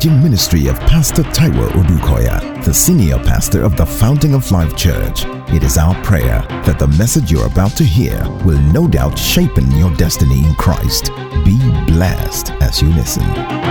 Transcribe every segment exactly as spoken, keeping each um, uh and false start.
teaching ministry of Pastor Taiwo Odukoya, the senior pastor of the Fountain of Life Church. It is our prayer that the message you're about to hear will no doubt shape your destiny in Christ. Be blessed as you listen.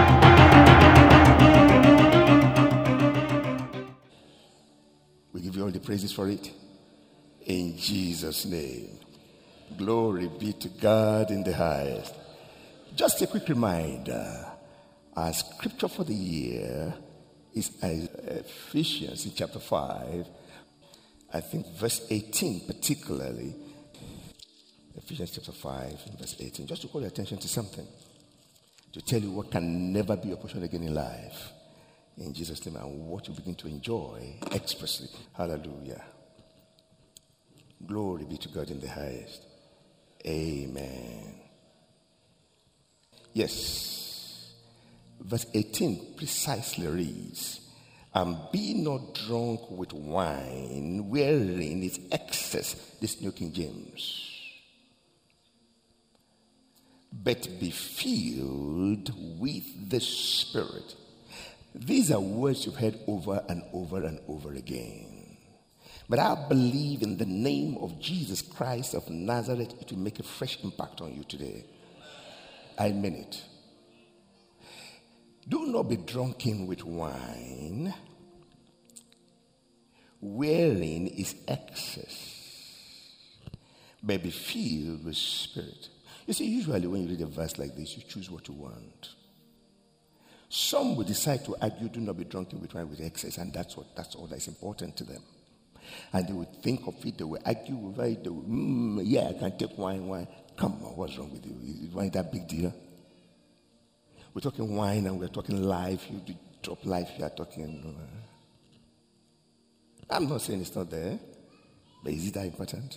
We give you all the praises for it. In Jesus' name. Glory be to God in the highest. Just a quick reminder. Our scripture for the year is Ephesians in chapter five. I think verse eighteen particularly. Ephesians chapter five verse eighteen. Just to call your attention to something. To tell you what can never be your portion again in life. In Jesus' name, and what you begin to enjoy expressly. Hallelujah. Glory be to God in the highest. Amen. Yes. Verse eighteen precisely reads, and be not drunk with wine, wherein is excess. This New King James. But be filled with the Spirit. These are words you've heard over and over and over again. But I believe in the name of Jesus Christ of Nazareth, it will make a fresh impact on you today. I mean it. Do not be drunken with wine, wherein is excess, but be filled with Spirit. You see, usually when you read a verse like this, you choose what you want. Some will decide to argue, do not be drunken with wine with excess, and that's what that's all that's important to them. And they would think of it, they will argue over it, they will, mm, yeah, I can take wine, wine. Come on, what's wrong with you? Is wine that big deal? We're talking wine and we're talking life. You do drop life, you are talking. I'm not saying it's not there, but is it that important?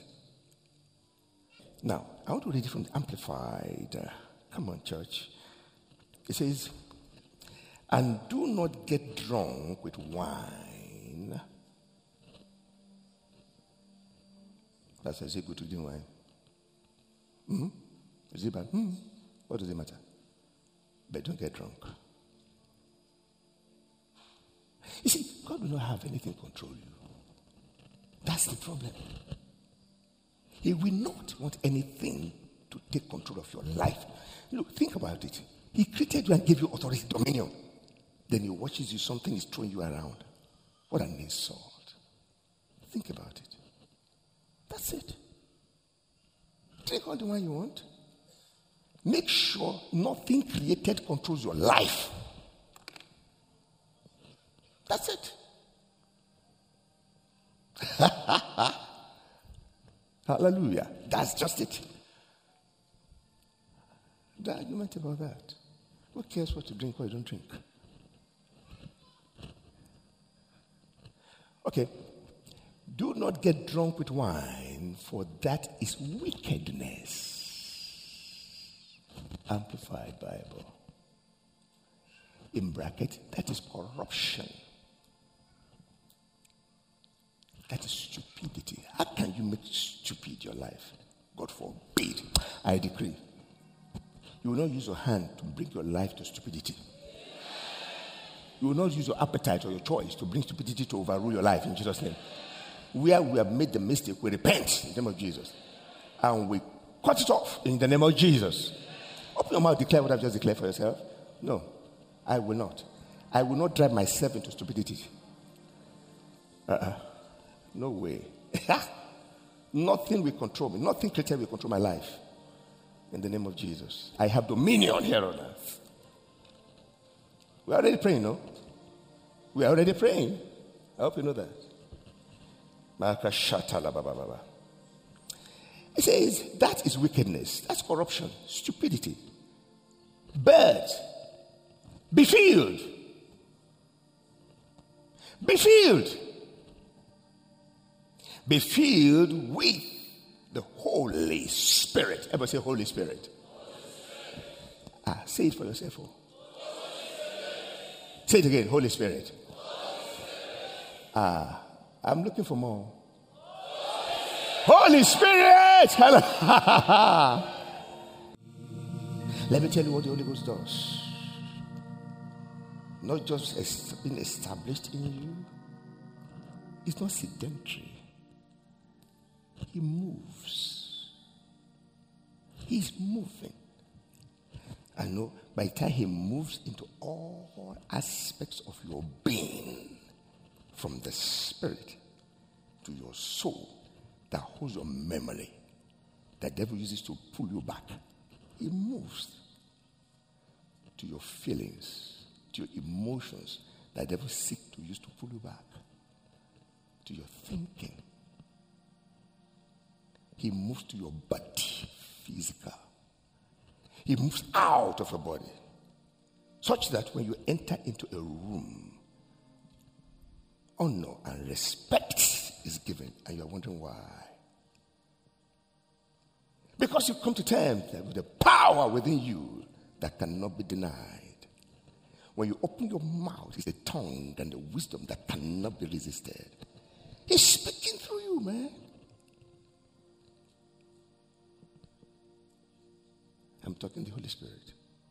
Now, I want to read it from the Amplified. Uh, come on, church. It says, and do not get drunk with wine. That's is it good to drink wine? Mm-hmm. Is it bad? Mm-hmm. What does it matter? But don't get drunk. You see, God will not have anything control you. That's the problem. He will not want anything to take control of your life. Look, think about it. He created you and gave you authority, dominion. Then he watches you, something is throwing you around. What an insult. Think about it. That's it. Take all the one you want. Make sure nothing created controls your life. That's it. Hallelujah. That's just it. The argument about that. Who cares what you drink or you don't drink? Okay. Do not get drunk with wine, for that is wickedness. Amplified Bible. In bracket, that is corruption. That is stupidity. How can you make stupid your life? God forbid. I decree. You will not use your hand to bring your life to stupidity. You will not use your appetite or your choice to bring stupidity to overrule your life in Jesus' name. Where we have made the mistake, we repent in the name of Jesus. And we cut it off in the name of Jesus. Open your mouth, declare what I've just declared for yourself. No, I will not. I will not drive myself into stupidity. Uh-uh. No way. Nothing will control me. Nothing created will control my life. In the name of Jesus. I have dominion here on earth. We are already praying, no? We are already praying. I hope you know that. It says, that is wickedness. That's corruption. Stupidity. But be filled. Be filled. Be filled with the Holy Spirit. Everybody say Holy Spirit. Holy Spirit. Ah, say it for yourself. Oh. Say it again. Holy Spirit. Holy Spirit. Ah, I'm looking for more. Holy Spirit! Hello. Let me tell you what the Holy Ghost does. not just est- being established in you. It's not sedentary. He moves. He's moving. I know by the time he moves into all aspects of your being, from the spirit to your soul that holds your memory, the devil uses to pull you back. He moves to your feelings, to your emotions that the devil seeks to use to pull you back, to your thinking. He moves to your body, physical. He moves out of your body, such that when you enter into a room, honor and respect is given, and you're wondering why. Because you come to terms with the power within you that cannot be denied. When you open your mouth, it's the tongue and the wisdom that cannot be resisted. He's speaking through you, man. I'm talking the Holy Spirit.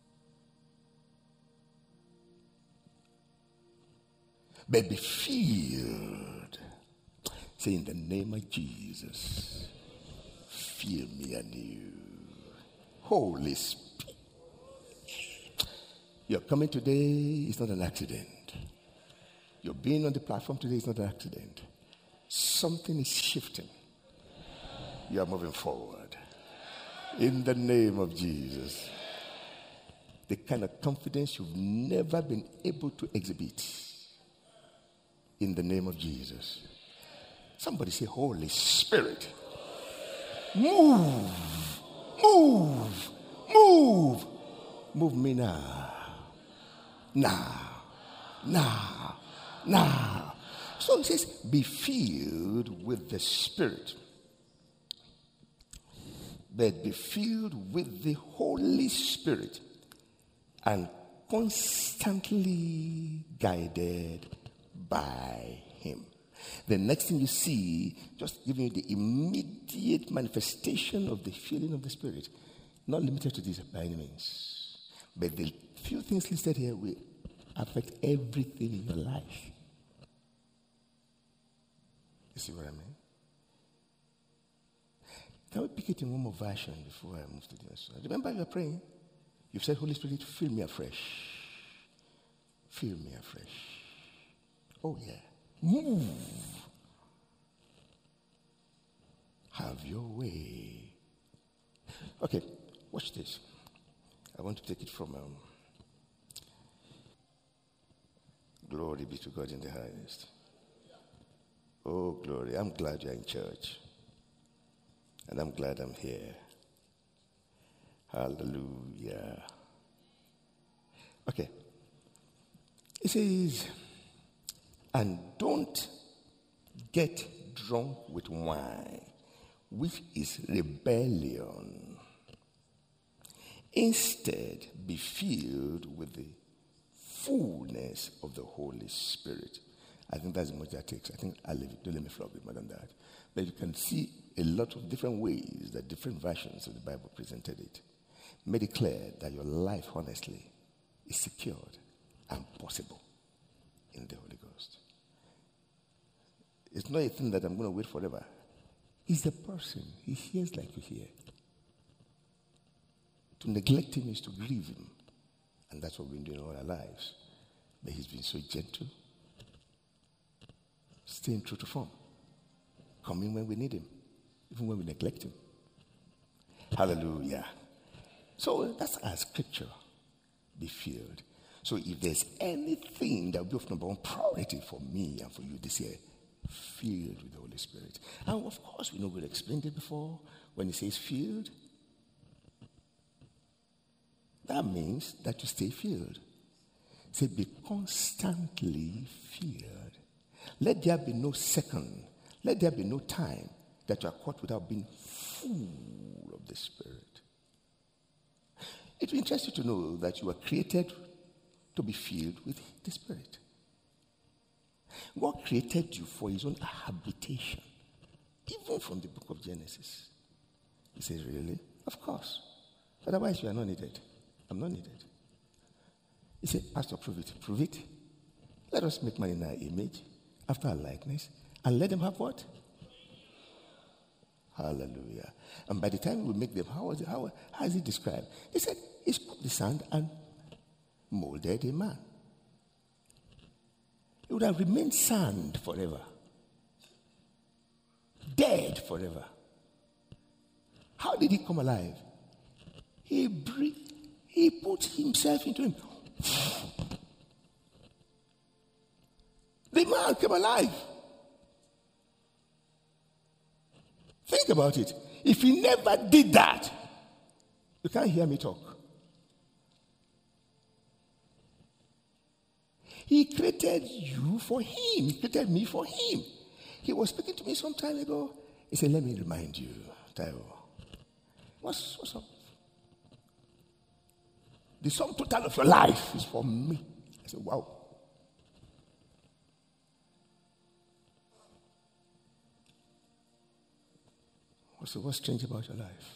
But be filled. Say, in the name of Jesus, fill me anew. Holy Spirit. You're coming today is not an accident. Your being on the platform today is not an accident. Something is shifting. You are moving forward. In the name of Jesus. The kind of confidence you've never been able to exhibit. In the name of Jesus. Somebody say, Holy Spirit. Move. Move. Move. Move me now. Now. Now. Now. So it says, be filled with the Spirit. But be filled with the Holy Spirit and constantly guided by Him. The next thing you see, just giving you the immediate manifestation of the feeling of the Spirit, not limited to this by any means, but the few things listed here will affect everything in your life. You see what I mean? Can we pick it in one more version before I move to the next one? Remember you were praying? You've said, Holy Spirit, fill me afresh. Fill me afresh. Oh, yeah. Move. Have your way. Okay, watch this. I want to take it from um, glory be to God in the highest. Oh, glory. I'm glad you're in church. And I'm glad I'm here. Hallelujah. Okay. It says, and don't get drunk with wine, which is rebellion. Instead, be filled with the fullness of the Holy Spirit. I think that's much that takes. I think I'll leave it. Don't let me flog it more than that. But you can see a lot of different ways that different versions of the Bible presented it. Made it clear that your life, honestly, is secured and possible in the Holy Ghost. It's not a thing that I'm going to wait forever. He's the person. He hears like you hear. To neglect him is to grieve him. And that's what we've been doing all our lives. But he's been so gentle. Staying true to form. Coming when we need him. Even when we neglect him. Hallelujah. So that's our scripture. Be filled. So if there's anything that will be of number one priority for me and for you this year, filled with the Holy Spirit. And of course, we know we've explained it before. When he says filled, that means that you stay filled. Say, be constantly filled. Let there be no second. Let there be no time that you are caught without being full of the Spirit. It will interest you to know that you were created to be filled with the Spirit. God created you for his own habitation. Even from the book of Genesis. He says, really? Of course. Otherwise, you are not needed. I'm not needed. He said, Pastor, prove it. Prove it. Let us make man in our image, after our likeness, and let them have what? Hallelujah. And by the time we make them, how was it, how, how is it described? He said, he scooped the sand and molded a man. It would have remained sand forever. Dead forever. How did he come alive? He breathed, he put himself into him. The man came alive. Think about it. If he never did that, you can't hear me talk. He created you for him. He created me for him. He was speaking to me some time ago. He said, let me remind you, Taiwo. What's, what's up? The sum total of your life is for me. I said, wow. So what's strange about your life?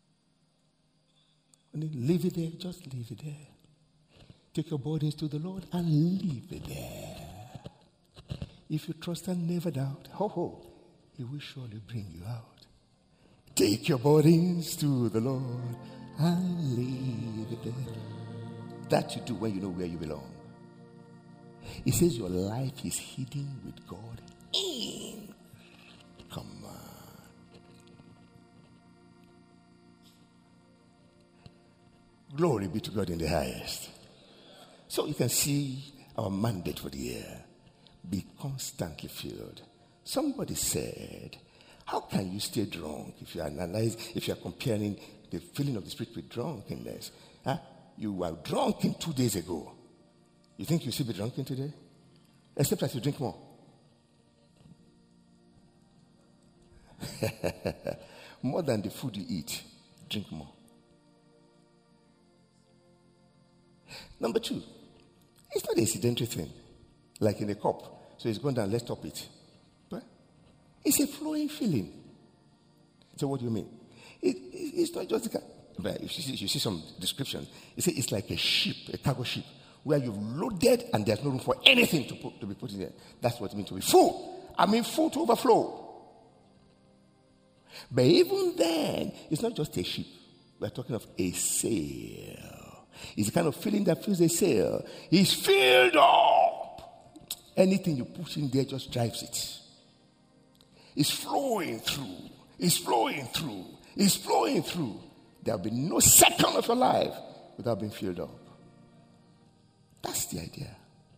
When you leave it there, just leave it there. Take your burdens to the Lord and leave it there. If you trust and never doubt, ho ho, He will surely bring you out. Take your burdens to the Lord and leave it there. That you do when you know where you belong. He says your life is hidden with God in. Come on. Glory be to God in the highest. So you can see our mandate for the year. Be constantly filled. Somebody said, how can you stay drunk if you analyze, if you are comparing the filling of the Spirit with drunkenness? Huh? You were drunken two days ago. You think you'll still be drunken today? Except that you drink more. More than the food you eat, drink more. Number two, it's not a incidental thing, like in a cup. So it's gone down, let's top it. But it's a flowing feeling. So what do you mean? It, it, it's not just a, but if you see, you see some description, it says it's like a ship, a cargo ship, where you've loaded and there's no room for anything to put, to be put in there. That's what it means to be full. I mean full to overflow. But even then, it's not just a ship. We're talking of a sail. It's the kind of feeling that fills a sail. It's filled up. Anything you put in there just drives it. It's flowing through. It's flowing through. It's flowing through. There will be no second of your life without being filled up. That's the idea.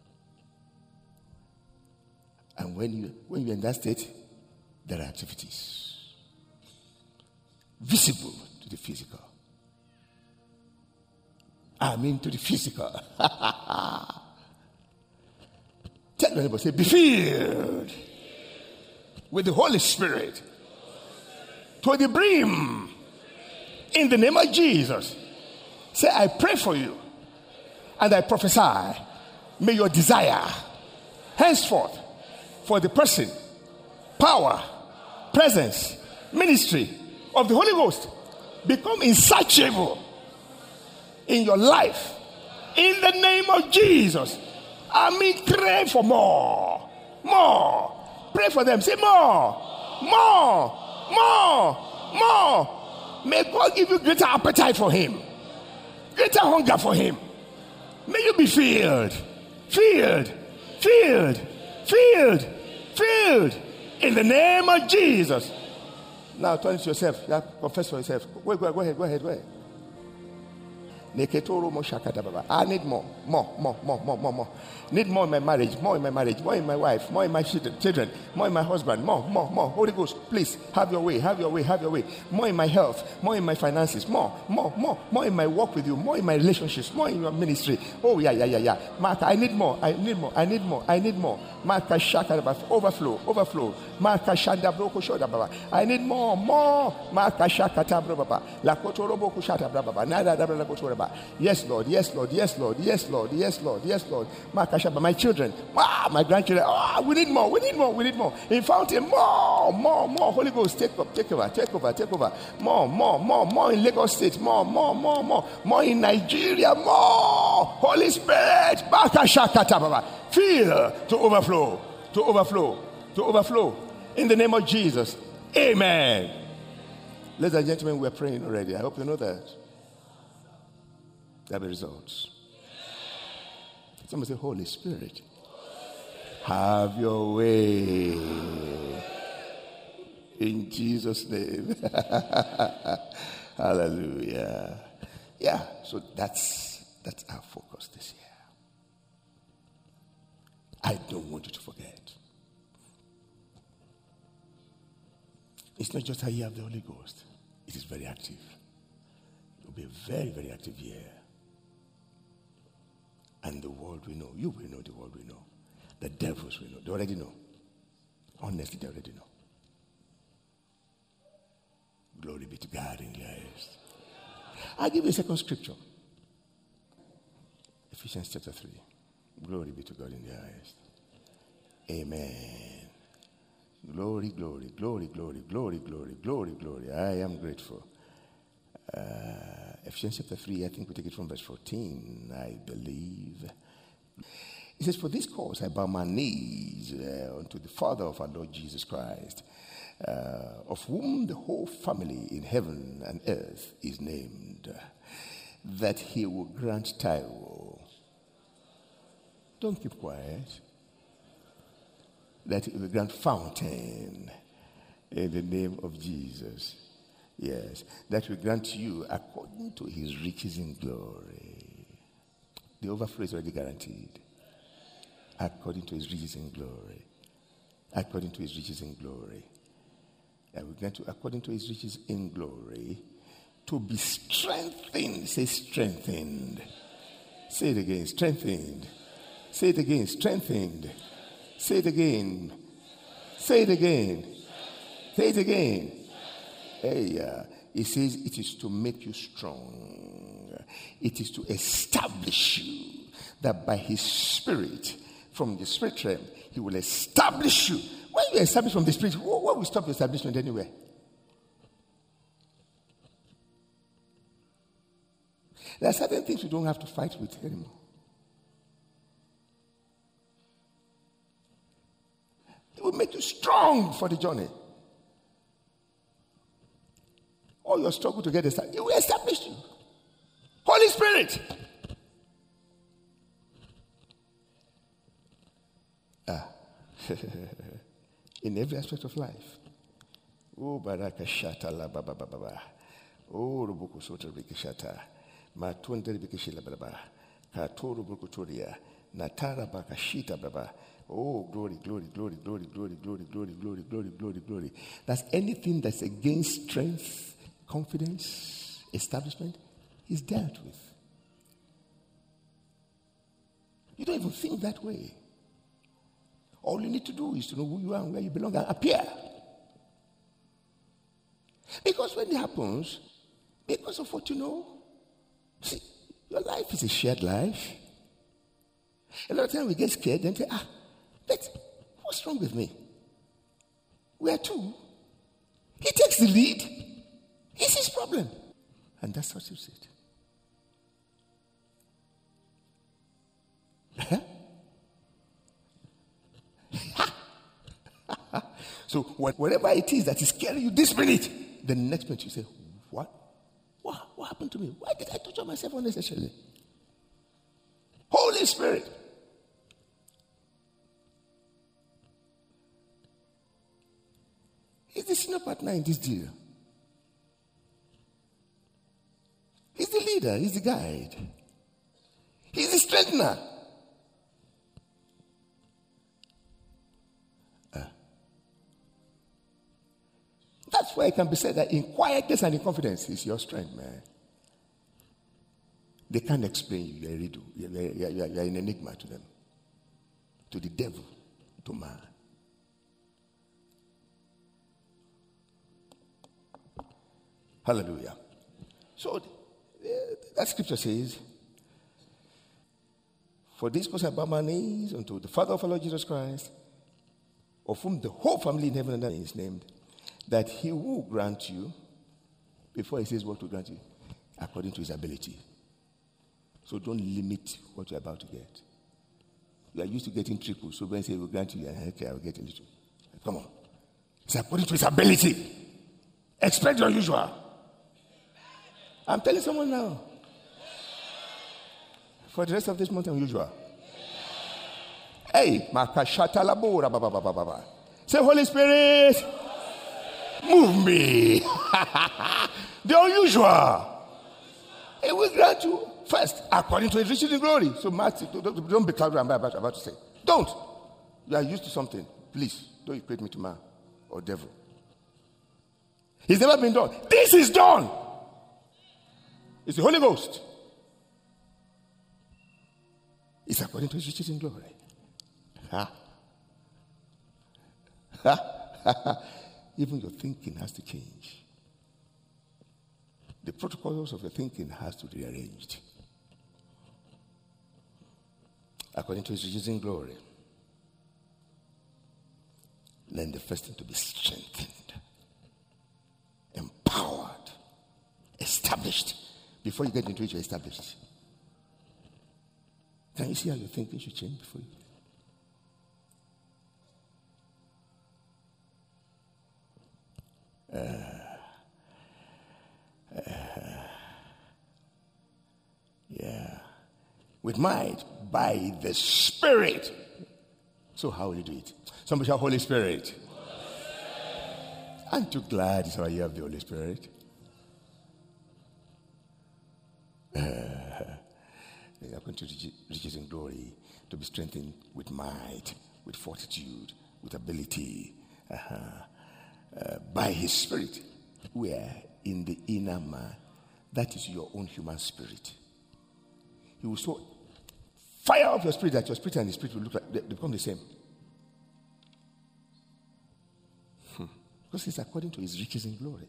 And when you when you're in that state, there are activities visible to the physical. I mean to the physical. Tell your neighbor, say, be filled with the Holy Spirit to the brim in the name of Jesus. Say, I pray for you and I prophesy. May your desire henceforth for the person, power, presence, ministry of the Holy Ghost become insatiable in your life, in the name of Jesus. I mean, pray for more, more. Pray for them. Say more, more, more, more. May God give you greater appetite for Him, greater hunger for Him. May you be filled, filled, filled, filled, filled in the name of Jesus. Now turn to yourself. Yeah, confess for yourself. Go, go, go ahead, go ahead, go ahead. I need more, more, more, more, more, more, more. Need more in my marriage, more in my marriage, more in my wife, more in my children, more in my husband, more, more, more. Holy Ghost, please have your way, have your way, have your way. More in my health, more in my finances, more, more, more, more in my work with you, more in my relationships, more in your ministry. Oh yeah, yeah, yeah, yeah. Mark, I need more, I need more, I need more, I need more. Mark, overflow, overflow. Mark, I need more, more. Mark, Shakata, Baba, La Kotorobo Kushata, Baba, Nada, Yes, Lord. Yes, Lord. Yes, Lord. Yes, Lord. Yes, Lord. Yes, Lord. My children. My grandchildren. Oh, we need more. We need more. We need more. In Fountain, more, more, more. Holy Ghost, take up, take over, take over, take over. More, more, more, more in Lagos State. More, more, more, more. More in Nigeria. More. Holy Spirit. Fill to overflow. To overflow. To overflow. In the name of Jesus. Amen. Ladies and gentlemen, we're praying already. I hope you know that. There will be results. Somebody say, Holy Spirit, have your way. In Jesus' name. Hallelujah. Yeah, so that's that's our focus this year. I don't want you to forget. It's not just how you have the Holy Ghost. It is very active. It will be a very, very active year. And the world we know. You will know the world we know. The devils we know. They already know. Honestly, they already know. Glory be to God in the highest. I'll give you a second scripture. Ephesians chapter three. Glory be to God in the highest. Amen. Glory, glory, glory, glory, glory, glory, glory, glory. I am grateful. Uh, Ephesians chapter three, I think we take it from verse fourteen, I believe. It says, for this cause I bow my knees uh, unto the Father of our Lord Jesus Christ, uh, of whom the whole family in heaven and earth is named, that he will grant Taiwo. Don't keep quiet. That he will grant Fountain in the name of Jesus. Yes, that will grant you according to his riches in glory. The overflow is already guaranteed. According to his riches in glory. According to his riches in glory. That will grant you according to his riches in glory to be strengthened. Say strengthened. Say it again, strengthened. Say it again, strengthened. Say it again. Say it again. Say it again. Hey, uh, it says it is to make you strong. It is to establish you that by his spirit, from the spirit realm, he will establish you. When you establish from the spirit, what will stop the establishment anywhere? There are certain things you don't have to fight with anymore. It will make you strong for the journey. All your struggle to get established, it will establish you. Holy Spirit. Ah. In every aspect of life. Oh, baraka shata la ba ba ba ba. Oh, rubuku soto rikishata. Matunda rikishila ba ba. Katoro bukutoria. Natara baka shita baba. Oh, glory, glory, glory, glory, glory, glory, glory, glory, glory, glory, glory. That's anything that's against strength, confidence, establishment, is dealt with. You don't even think that way. All you need to do is to know who you are and where you belong and appear. Because when it happens, because of what you know, see, your life is a shared life. A lot of times we get scared and say, ah, but what's wrong with me? We are two. He takes the lead. It's his problem. And that's what you said. So whatever it is that is scaring you this minute, the next minute you say, what? What, what happened to me? Why did I torture myself unnecessarily? Holy Spirit. He's the senior partner in this deal. He's the leader. He's the guide. He's the strengthener. Uh, that's why it can be said that in quietness and in confidence is your strength, man. They can't explain you. You're a riddle. You're, you're, you're, you're an enigma to them. To the devil. To man. Hallelujah. So That scripture says, for this cause I bow my knees unto the Father of our Lord Jesus Christ, of whom the whole family in heaven and earth is named, that he will grant you, before he says what to grant you, according to his ability. So don't limit what you're about to get. You are used to getting triple, so when he says he will grant you, okay, I will get a little. Come on. It's according to his ability. Expect your usual. I'm telling someone now. For the rest of this month, unusual. Hey, Makashata Labora Baba Baba Baba. Say, Holy Spirit, move me. The unusual. It will grant you first, according to his riches in glory. So, Matthew, don't, don't be clouded about about to say. Don't. You are used to something. Please, don't equate me to man or devil. It's never been done. This is done. It's the Holy Ghost. It's according to his riches in glory. Ha. Ha. Even your thinking has to change. The protocols of your thinking has to be rearranged. According to his riches in glory. Then the first thing to be strengthened, empowered, established. Before you get into it, you're established. Can you see how your thinking should change before you? Uh, uh, yeah. With might, by the Spirit. So how will you do it? Somebody shout, Holy Spirit. Holy Spirit. Aren't you glad it's our year of the Holy Spirit? Uh, They are going to riches in glory, to be strengthened with might, with fortitude, with ability, uh-huh. uh, by his Spirit. Where in the inner man, that is your own human spirit. He will so fire up your spirit that your spirit and his spirit will look like they, they become the same. Hmm. Because it's according to his riches in glory.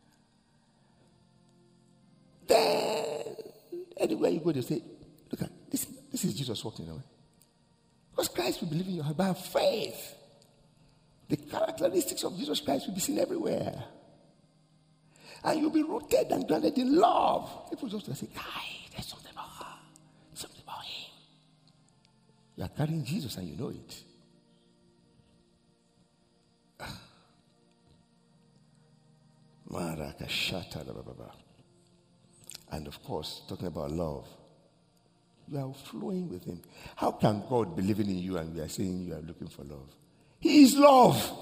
Then anywhere you go, they say, look at this. This is Jesus walking away. Because Christ will believe in your heart by faith. The characteristics of Jesus Christ will be seen everywhere. And you'll be rooted and grounded in love. People just say, "Guy, there's something about her. Something about him." You are carrying Jesus and you know it. And of course, talking about love. You are flowing with him. How can God be living in you and we are saying you are looking for love? He is love.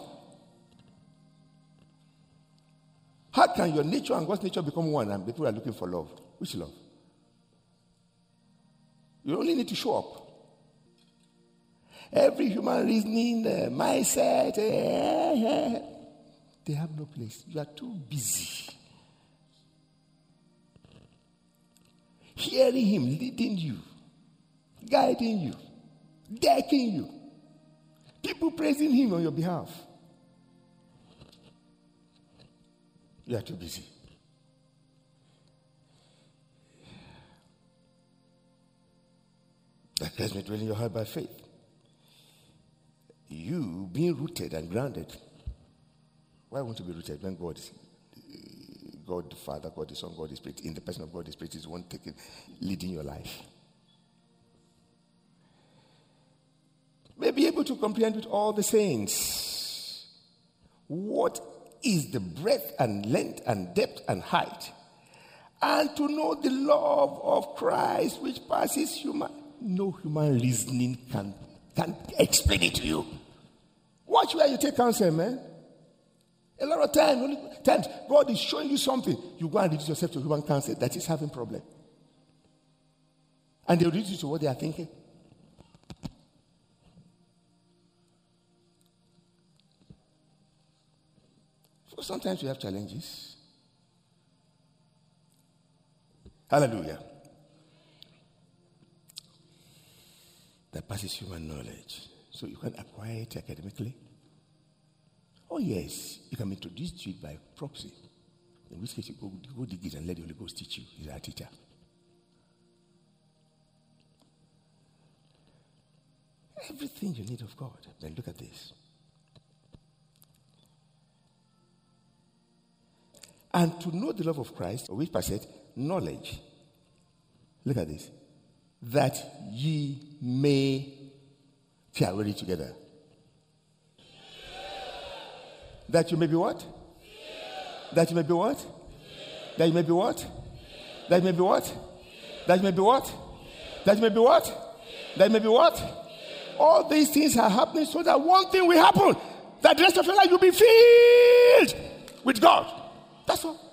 How can your nature and God's nature become one and people are looking for love? Which love? You only need to show up. Every human reasoning, uh, mindset, uh, uh, they have no place. You are too busy. Hearing him, leading you, guiding you, decking you. People praising him on your behalf. You are too busy. That Christ may dwell in your heart by faith. You being rooted and grounded. Why won't you be rooted when God is God the Father, God the Son, God the Spirit, in the person of God the Spirit is one taking, leading your life? May be able to comprehend with all the saints what is the breadth and length and depth and height, and to know the love of Christ which passes human. No human reasoning can, can explain it to you. Watch where you take counsel, man. A lot of times, only times, God is showing you something. You go and reduce yourself to human counsel that is having problem. And they reduce you to what they are thinking. So sometimes we have challenges. Hallelujah. That passes human knowledge. So you can acquire it academically. Oh yes, you can be introduced to it by proxy. In which case you go, you go dig it and let the Holy Ghost teach you. He's our teacher. Everything you need of God. Then look at this. And to know the love of Christ, or which part said, knowledge. Look at this. That ye may, see, are ready together. That you may be what? That you may be what? That you may be what? That you may be what? That you may be what? That you may be what? That you may be what? All these things are happening so that one thing will happen. That the rest of your life will be filled with God. That's all.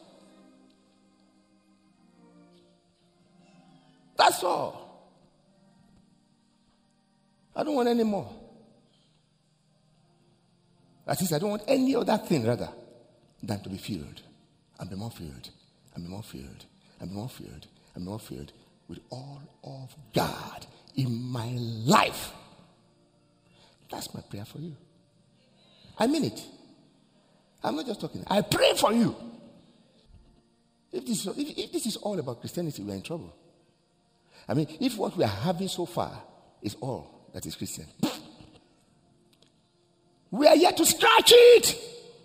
That's all. I don't want any more. That is, I don't want any other thing rather than to be filled and be more filled and be more filled and be more filled and be more filled with all of God in my life. That's my prayer for you. I mean it. I'm not just talking. I pray for you. If this, if, if this is all about Christianity, we are in trouble. I mean, if what we are having so far is all that is Christian, we are yet to scratch it.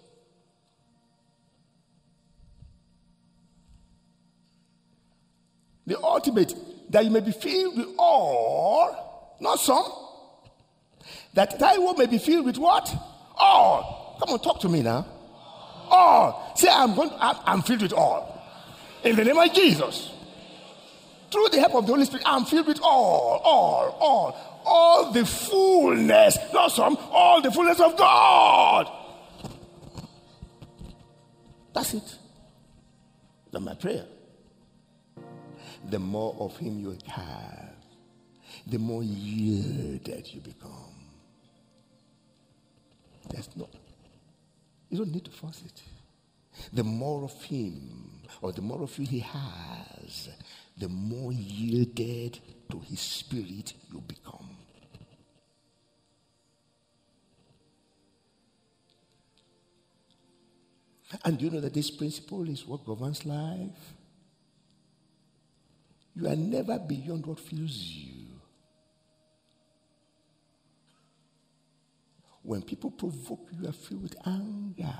The ultimate, that you may be filled with all, not some. That thy world may be filled with what? All. Come on, talk to me now. All. Say, I'm going. To, I'm, I'm filled with all. In the name of Jesus. Through the help of the Holy Spirit, I'm filled with all, all, all. All the fullness, not some, all the fullness of God. That's it. That's my prayer. The more of him you have, the more yielded you become. There's no, you don't need to force it. The more of him, or the more of you he has, the more yielded to his spirit you become. And do you know that this principle is what governs life? You are never beyond what fills you. When people provoke you, you are filled with anger.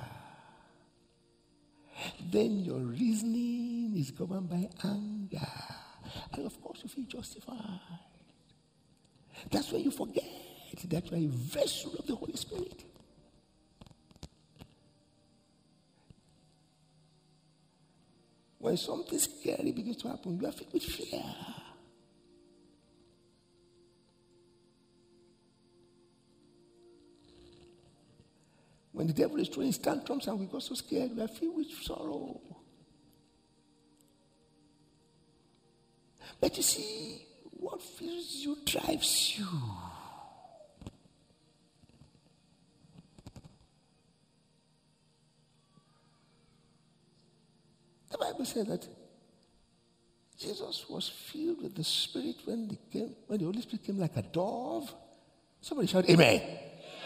Then your reasoning is governed by anger. And of course you feel justified. That's when you forget that you are a vessel of the Holy Spirit. When something scary begins to happen, you are filled with fear. When the devil is throwing his tantrums and we got so scared, we are filled with sorrow. But you see, what fills you drives you. The Bible says that Jesus was filled with the Spirit when, the came, when the Holy Spirit came like a dove. Somebody shout, Amen. Amen.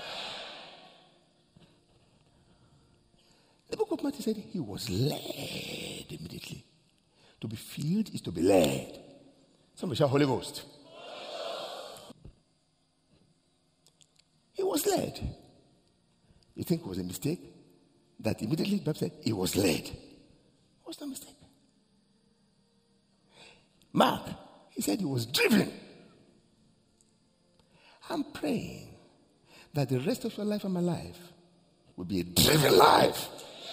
The book of Matthew said he was led immediately. To be filled is to be led. Somebody shout, Holy Ghost. Holy Ghost. He was led. You think it was a mistake? That immediately the Bible said he was led. What's the mistake? Mark, he said he was driven. I'm praying that the rest of your life and my life will be a driven life.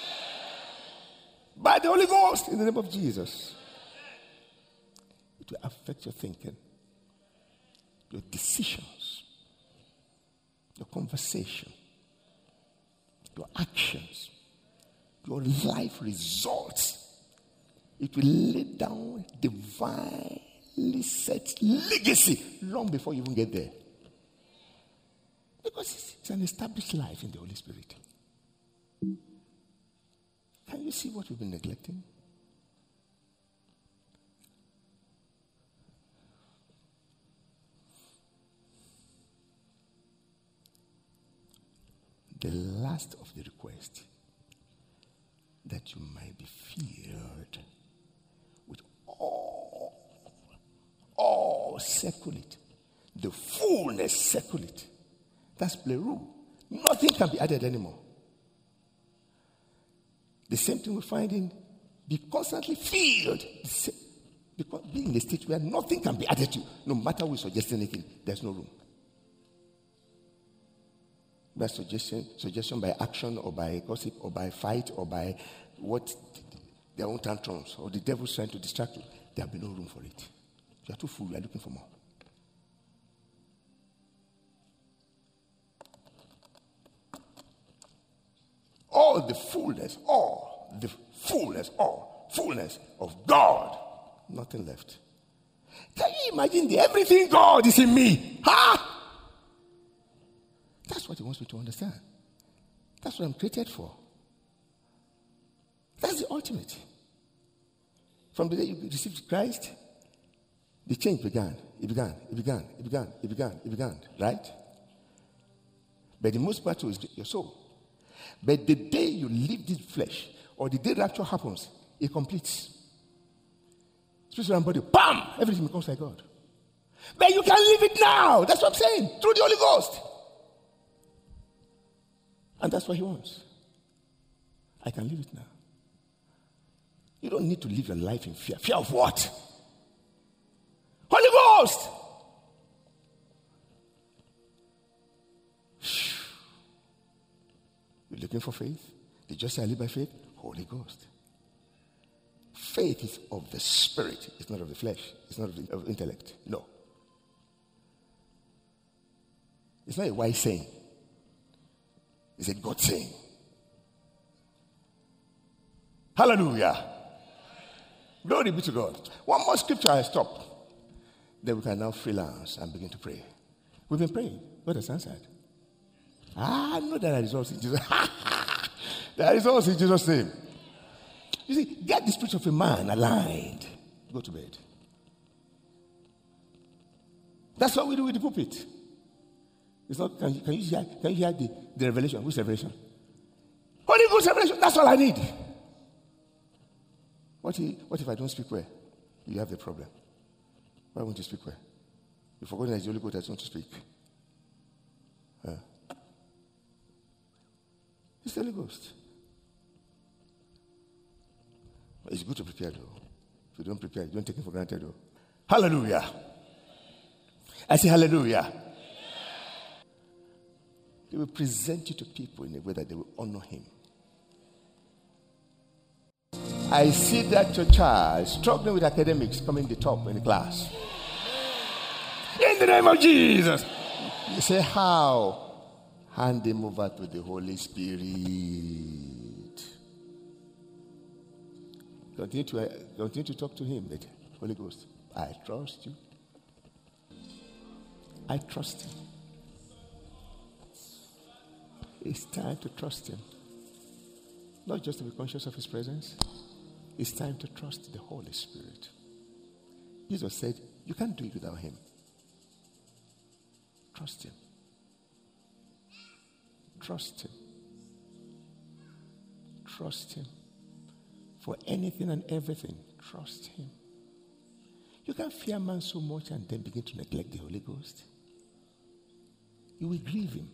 By the Holy Ghost in the name of Jesus. It will affect your thinking, your decisions, your conversation, your actions, your life results. It will lay down divinely set legacy long before you even get there. Because it's an established life in the Holy Spirit. Can you see what we've been neglecting? The last of the request, that you might be filled with all, all, circle it, the fullness, circle it. That's pleroo. Nothing can be added anymore. The same thing we find in be constantly filled. Because being in a state where nothing can be added to, no matter who suggest anything, there's no room. By suggestion, suggestion by action or by gossip or by fight or by what their own tantrums or the devil's trying to distract you, there'll be no room for it. You are too full, you are looking for more. All the fullness, all the fullness, all fullness of God. Nothing left. Can you imagine the everything God is in me? Ha! That's what he wants me to understand. That's what I'm created for. That's the ultimate. From the day you received Christ, the change began. It began, it began, it began, it began, it began, right? But the most part is your soul. But the day you leave this flesh, or the day rapture happens, it completes. Spirit and body, bam! Everything becomes like God. But you can live it now. That's what I'm saying. Through the Holy Ghost. And that's what he wants. I can live it now. You don't need to live your life in fear. Fear of what? Holy Ghost! You're looking for faith? Did you just say I live by faith? Holy Ghost. Faith is of the spirit. It's not of the flesh. It's not of the of intellect. No. It's not a wise saying. It's a God saying. Hallelujah. Glory be to God. One more scripture I stop. Then we can now freelance and begin to pray. We've been praying. God has answered. Ah, no, there are results in Jesus. There are results in Jesus' name. You see, get the spirit of a man aligned. Go to bed. That's what we do with the pulpit. It's not, can you, can you hear, can you hear the, the revelation? Which revelation? Holy Ghost revelation. That's all I need. What if, what if I don't speak well? You have the problem. Why won't you speak well? You've forgotten that it's the Holy Ghost that wants to speak. Uh, it's the Holy Ghost. It's good to prepare, though. If you don't prepare, you don't take it for granted, though. Hallelujah. I say hallelujah. He will present you to people in a way that they will honor him. I see that your child struggling with academics coming to the top in the class. In the name of Jesus. You say, how? Hand him over to the Holy Spirit. Continue to, uh, continue to talk to him. That Holy Ghost, I trust you. I trust him. It's time to trust him. Not just to be conscious of his presence. It's time to trust the Holy Spirit. Jesus said, you can't do it without him. Trust him. Trust him. Trust him. For anything and everything, trust him. You can't fear man so much and then begin to neglect the Holy Ghost. You will grieve him.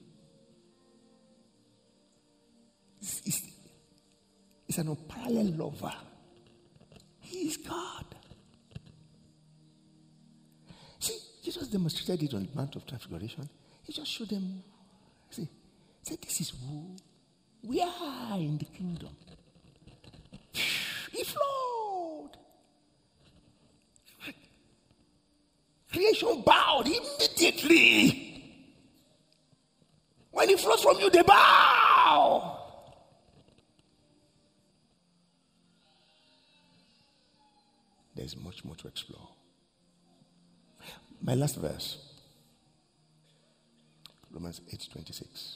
It's, it's, it's an unparalleled lover. He is God. See, Jesus demonstrated it on the Mount of Transfiguration. He just showed them. See, he said, this is who we are in the kingdom. He flowed. Creation bowed immediately. When he flows from you, they bow. There's much more to explore. My last verse. Romans eight twenty-six.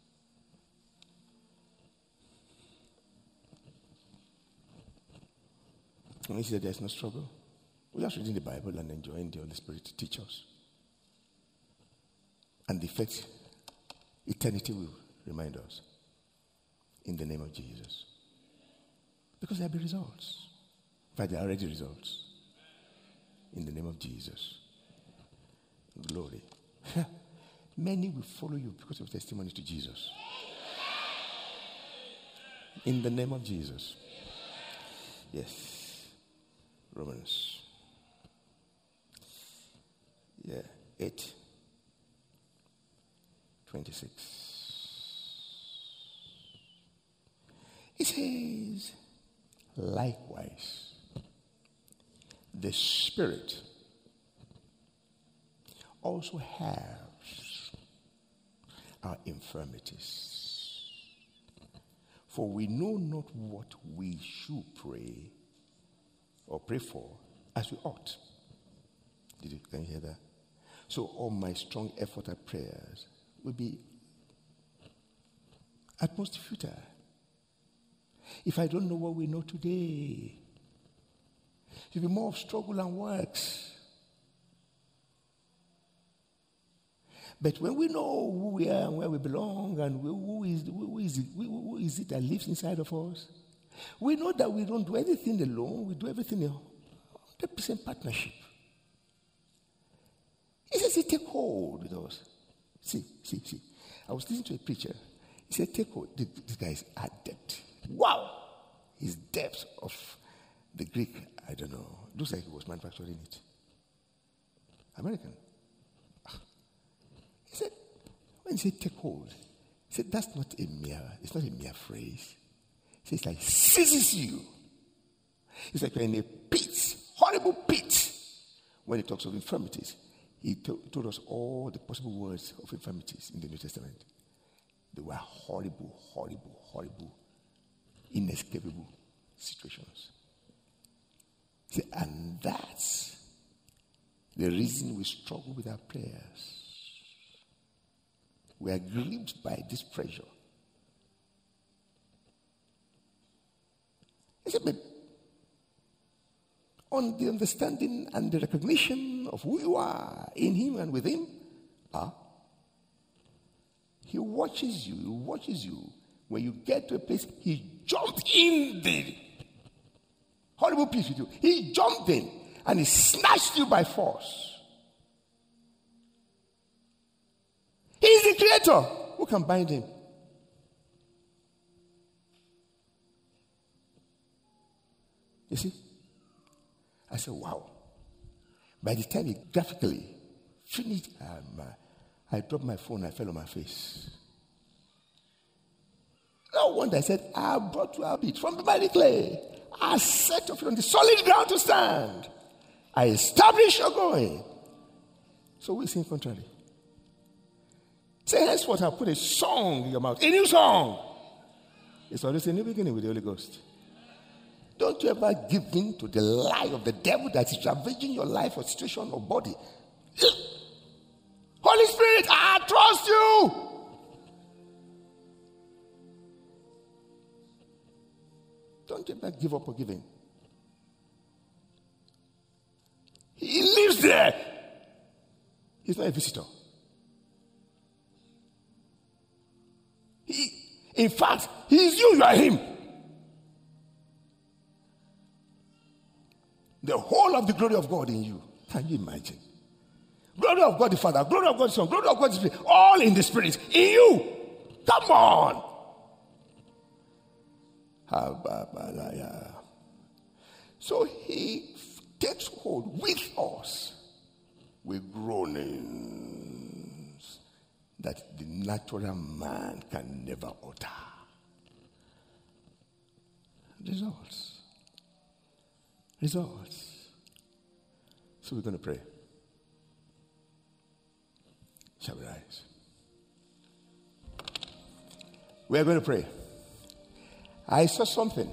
When he said there's no struggle, we're just reading the Bible and enjoying the Holy Spirit to teach us. And the effect, eternity will remind us. In the name of Jesus. Because there'll be results. In fact, there are already results. In the name of Jesus. Glory. Many will follow you because of testimony to Jesus. In the name of Jesus. Yes. Romans. Yeah. eight. twenty-six. It says, likewise, the Spirit also has our infirmities. For we know not what we should pray or pray for as we ought. Did you, can you hear that? So all my strong effort at prayers will be at most futile if I don't know what we know today. It will be more of struggle and works. But when we know who we are and where we belong and who is, who is, it, who is it that lives inside of us, we know that we don't do anything alone. We do everything in one hundred percent partnership. He says, he take hold with us. See, see, see. I was listening to a preacher. He said, take hold. This guy is adept. Wow! His depth of the Greek, I don't know. Looks like he was manufacturing it. American. He said, when he said take hold, he said, that's not a mere, it's not a mere phrase. He said, it's like seizes you. It's like you're in a pit, horrible pit. When he talks of infirmities, he to- told us all the possible words of infirmities in the New Testament. They were horrible, horrible, horrible, inescapable situations. He said, and that's the reason we struggle with our prayers. We are grieved by this pressure. He said, but on the understanding and the recognition of who you are in him and with him, ah, he watches you, he watches you. When you get to a place, he jumped in the horrible piece with you. He jumped in and he snatched you by force. He is the creator. Who can bind him? You see? I said, wow. By the time he graphically finished, um, uh, I dropped my phone, I fell on my face. No wonder I said, I brought you out from the mighty clay. I set your feet on the solid ground to stand. I establish your going. So we sing contrary. Say, henceforth, I'll put a song in your mouth. A new song. It's always a new beginning with the Holy Ghost. Don't you ever give in to the lie of the devil that is ravaging your life or situation or body. Holy Spirit, I trust you. Don't you ever give up or give in. He lives there. He's not a visitor. He, in fact, he is you, you are him. The whole of the glory of God in you. Can you imagine? Glory of God the Father, glory of God the Son, glory of God the Spirit, all in the Spirit, in you. Come on. So he takes hold with us with groanings that the natural man can never utter. Results. Results. So we're going to pray. Shall we rise? We are going to pray. I saw something.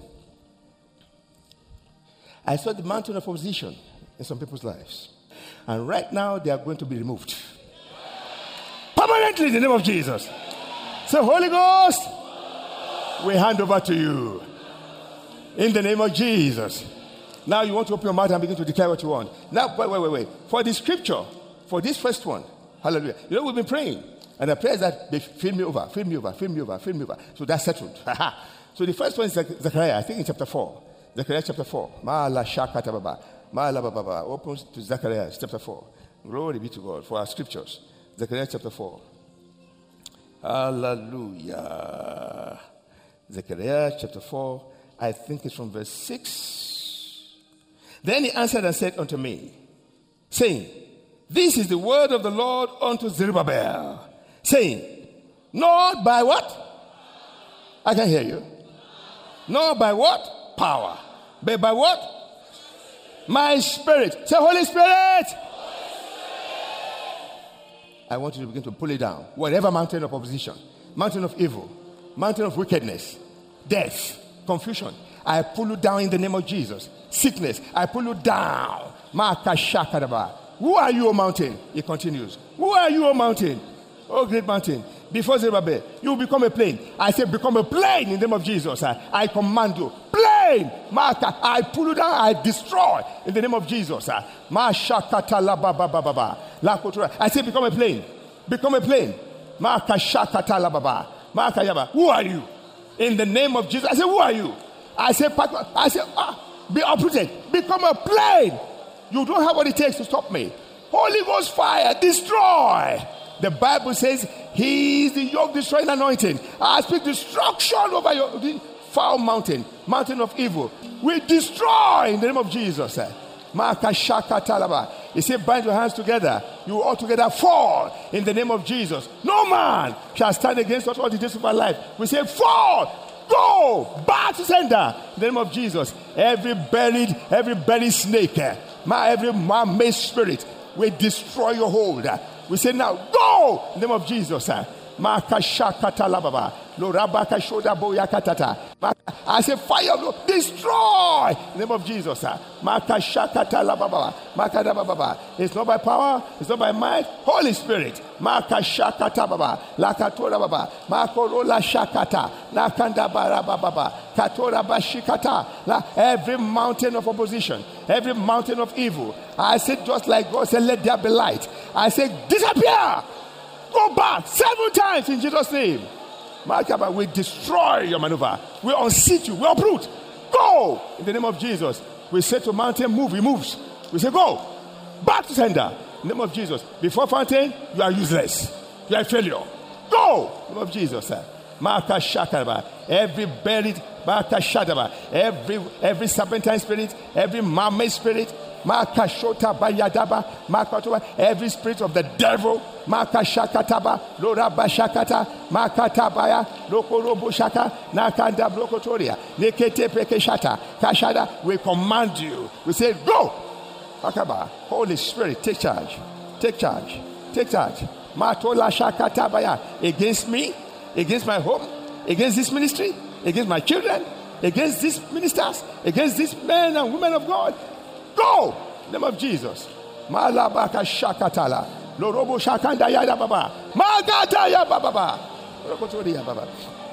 I saw the mountain of opposition in some people's lives. And right now, they are going to be removed. Permanently in the name of Jesus. So, Holy Ghost, we hand over to you. In the name of Jesus. Now you want to open your mouth and begin to declare what you want. Now, wait, wait, wait, wait. For the scripture, for this first one, hallelujah. You know, we've been praying. And the prayer is that they fill me over, fill me over, fill me over, fill me over. So that's settled. So the first one is Zechariah, I think in chapter four. Zechariah chapter four. Ma'ala shakata baba. Ma'ala baba. Open to Zechariah chapter four. Glory be to God for our scriptures. Zechariah chapter four. Hallelujah. Zechariah chapter four, I think it's from verse six. Then he answered and said unto me, saying, this is the word of the Lord unto Zerubbabel, saying, not by what? I can hear you. Not by what? Power. But by what? My spirit. Say, Holy Spirit. I want you to begin to pull it down. Whatever mountain of opposition, mountain of evil, mountain of wickedness, death, confusion, I pull you down in the name of Jesus. Sickness, I pull you down. Who are you, O mountain? He continues. Who are you, O mountain? Oh, great mountain. Before Zerubbabel, you will become a plain. I say, become a plain in the name of Jesus. I, I command you. Plain. I pull you down. I destroy in the name of Jesus. I say, become a plain. Become a plain. Who are you? In the name of Jesus. I say, who are you? I say, I say, ah, be uprooted. Become a plain. You don't have what it takes to stop me. Holy Ghost fire, destroy. The Bible says he is the yoke destroying anointing. I speak destruction over your foul mountain, mountain of evil. We destroy in the name of Jesus. He said, bind your hands together. You will all together fall in the name of Jesus. No man shall stand against us all the days of our life. We say, fall. Go back to sender in the name of Jesus. Every buried, every buried snake, my every man-made spirit, we destroy your hold. We say now, go in the name of Jesus. I say, fire, destroy in the name of Jesus. It's not by power, it's not by might. Holy Spirit. Every mountain of opposition, every mountain of evil, I said, just like God said, let there be light. I say, disappear. Go back seven times in Jesus' name. We destroy your maneuver. We unseat you. We uproot. Go in the name of Jesus. We say to mountain, move. He moves. We say, go back to sender in the name of Jesus. Before fountain, you are useless. You are a failure. Go in the name of Jesus. Every buried, every every serpentine spirit, every man-made spirit, every spirit of the devil, Makashakataba, Lora Bashakata, Makatabaya, Lokorobo Shaka, Nakanda Blokotoria, Nekete Pekeshata, Kashada, we command you. We say, go! Akaba, Holy Spirit, take charge, take charge, take charge. Matola Shakatabaya, against me, against my home, against this ministry, against my children, against these ministers, against these men and women of God. Go! In the name of Jesus. Malabaka Shakatala. Lorobo Shakanda Yada Baba. Magata Ya Baba. Rokotori Ya Baba.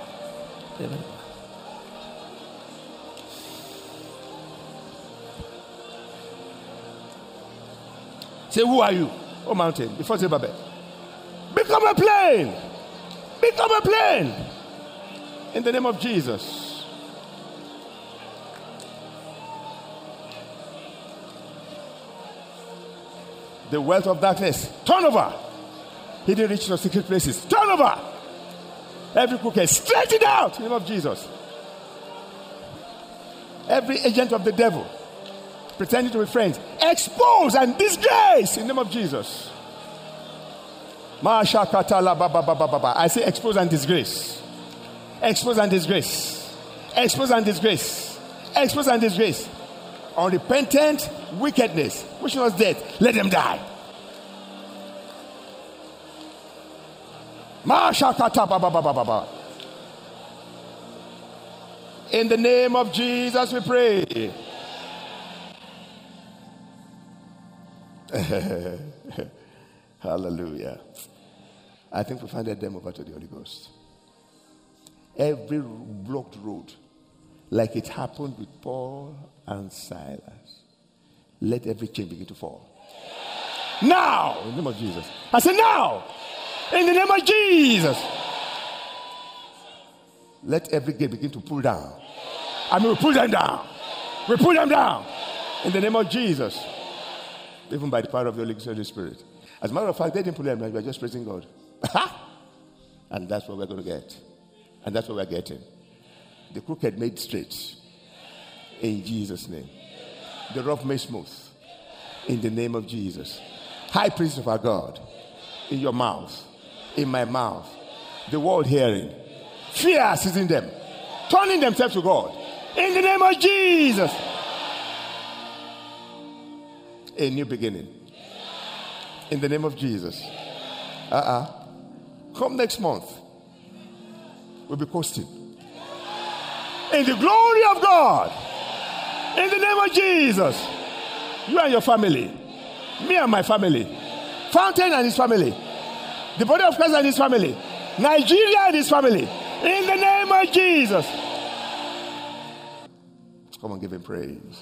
Say, who are you? Oh, mountain. Before Zerubbabel. Become a plain. Become a plain. In the name of Jesus. The wealth of darkness, turn over. Hidden riches of secret places, turn over. Every crooked, straight it out in the name of Jesus. Every agent of the devil, pretending to be friends, expose and disgrace in the name of Jesus. I say expose and disgrace. Expose and disgrace. Expose and disgrace. Expose and disgrace. Unrepentant wickedness, which was death, let them die. In the name of Jesus we pray. Hallelujah. I think we find a them over to the Holy Ghost. Every blocked road, like it happened with Paul and Silas, let every chain begin to fall. Now, in the name of Jesus. I said now, in the name of Jesus. Let every gate begin to pull down. I mean, we pull them down. We pull them down. In the name of Jesus. Even by the power of the Holy Spirit. As a matter of fact, they didn't put them, we are just praising God. And that's what we're going to get. And that's what we're getting. The crooked made straight. In Jesus' name. The rough made smooth. In the name of Jesus. High priest of our God. In your mouth. In my mouth. The world hearing. Fear seizing them. Turning themselves to God. In the name of Jesus. A new beginning. In the name of Jesus. Uh-uh. Come next month. We'll be coasting. In the glory of God. In the name of Jesus. You and your family. Me and my family. Fountain and his family. The body of Christ and his family. Nigeria and his family. In the name of Jesus. Come on, give him praise.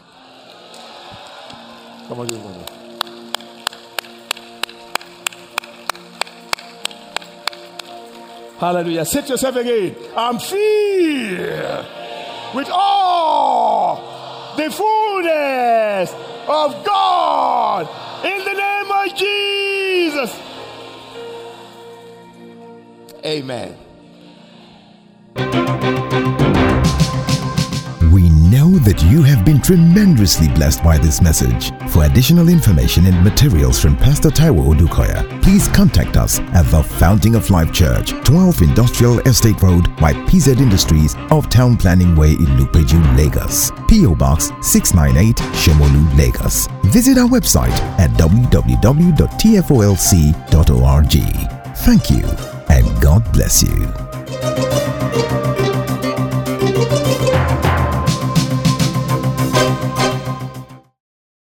Come on, give him praise. Hallelujah. Sit yourself again. I'm filled with all the fullness of God in the name of Jesus. Amen. We know that you have been tremendously blessed by this message. For additional information and materials from Pastor Taiwo Odukoya, please contact us at the Fountain of Life Church, twelve Industrial Estate Road by P Z Industries of Town Planning Way in Ilupeju, Lagos. P O Box six nine eight, Shomolu, Lagos. Visit our website at w w w dot t f o l c dot org. Thank you and God bless you.